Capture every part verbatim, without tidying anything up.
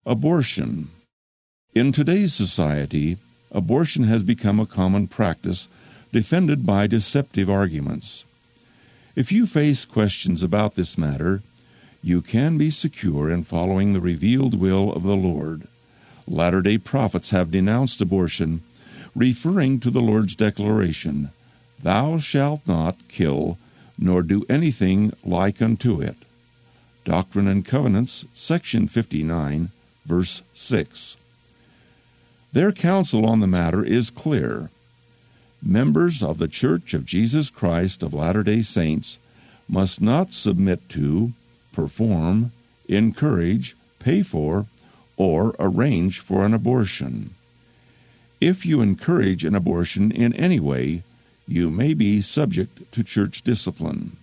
Abortion. In today's society, abortion has become a common practice defended by deceptive arguments. If you face questions about this matter, you can be secure in following the revealed will of the Lord. Latter-day Prophets have denounced abortion, referring to the Lord's declaration, "Thou shalt not kill, nor do anything like unto it." Doctrine and Covenants, section fifty-nine, verse six. Their counsel on the matter is clear. Members of the Church of Jesus Christ of Latter-day Saints must not submit to, perform, encourage, pay for, or arrange for an abortion. If you encourage an abortion in any way, you may be subject to church discipline.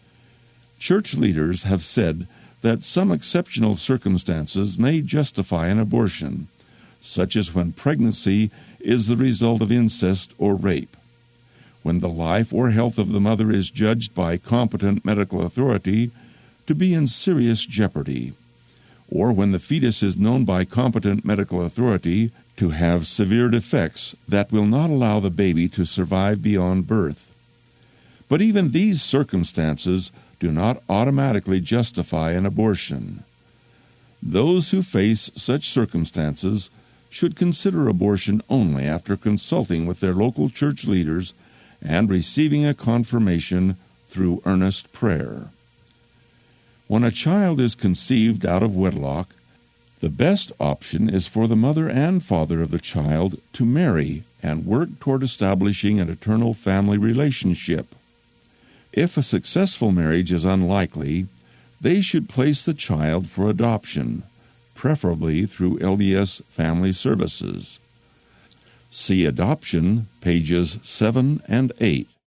Church leaders have said that some exceptional circumstances may justify an abortion, such as when pregnancy is the result of incest or rape, when the life or health of the mother is judged by competent medical authority to be in serious jeopardy, or when the fetus is known by competent medical authority to have severe defects that will not allow the baby to survive beyond birth. But even these circumstances do not automatically justify an abortion. Those who face such circumstances should consider abortion only after consulting with their local church leaders and receiving a confirmation through earnest prayer. When a child is conceived out of wedlock, the best option is for the mother and father of the child to marry and work toward establishing an eternal family relationship. If a successful marriage is unlikely, they should place the child for adoption, preferably through L D S Family Services. See Adoption, pages seven and eight.